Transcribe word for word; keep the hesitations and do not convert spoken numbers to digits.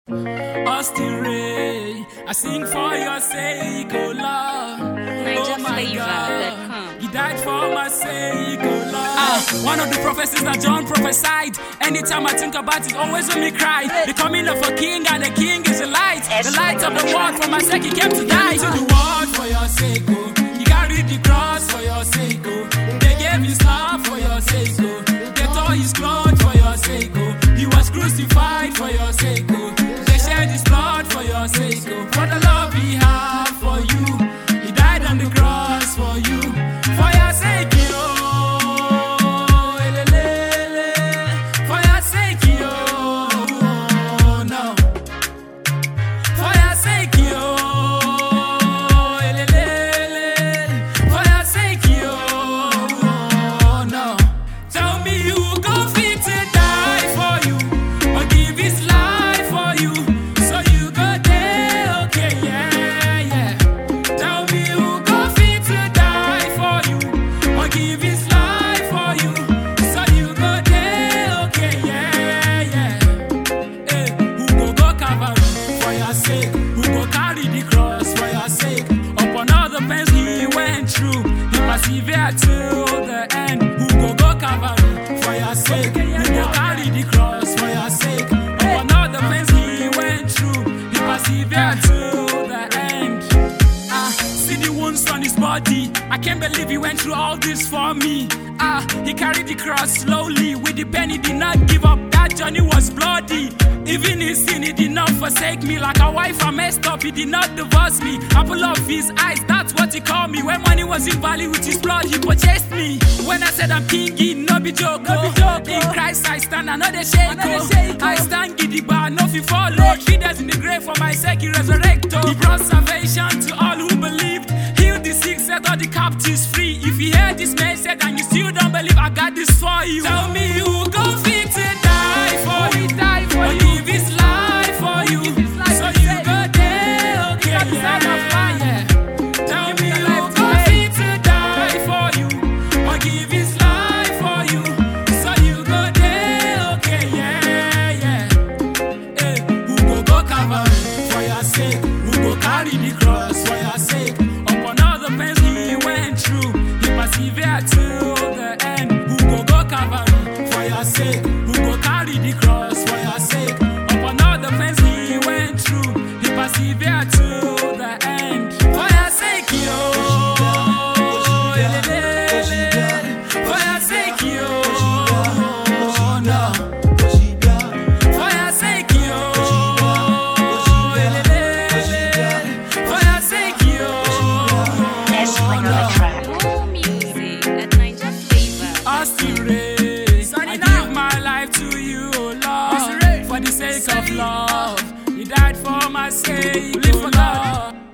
Austin Ray, I sing for your sake, oh Lord. Oh my God, you died for my sake, oh Lord. Ah, one of the prophecies that John prophesied. Anytime I think about it, always when me cry. The coming of a king, and the king is the light. The light of the world, for my sake he came to die. To the world for your sake, oh. He carried the cross for your sake, oh. They gave his love for your sake, oh. They tore his clothes for your sake, oh. He was crucified for your sake, oh. His blood for your sake, oh. For the love he had for you, he died on the cross for you, for your sake, oh, elelele. For your sake, oh, no, for your sake, oh, elelele. For your sake, oh, no. Tell me who go fit to die for you, or give his life for you. Persevere till the end. Who go go Calvary for your sake? Who go carry the cross for your sake? Upon all the pains he went through, he persevered till the end. Ah, see the wounds on his body. I can't believe he went through all this for me. Ah, he carried the cross slowly with the pen. He did not give up. That journey was bloody. Even in sin, he did not forsake me. Like a wife I messed up, he did not divorce me. Apple of his eyes, that's what he called me. When money was in value, with his blood he purchased me. When I said I'm king, he no be joke, no be joke. In Christ I stand, I know they shake, oh. I stand giddy, but I know if you follow. Three days in the grave for my sake, he resurrected. He brought salvation to all who believed. Healed the sick, set all the captives free. If you hear this message and you still don't believe, I got this for you. Tell me who go fit to die for you, die for you. Give his life for you, so you go there, okay, yeah, yeah. Tell me who go fit to die for you, or give his life for you, so you go there, okay, yeah, yeah. Hey, who go go Calvary for your sake? Who go carry the cross for your sake? Upon all the pains he went through, he persevered till the end. Who go go Calvary for your sake? Who go carry the cross for your sake? Upon all the pains he went through, he persevered till the end. For your sake, yo. For your sake, yo. No. For your sake, yo. For your sake, yo. More music at Niger Flavor. Austin Ray, I give my life to you, oh Lord. For the sake of love, you died for my sake, oh Lord.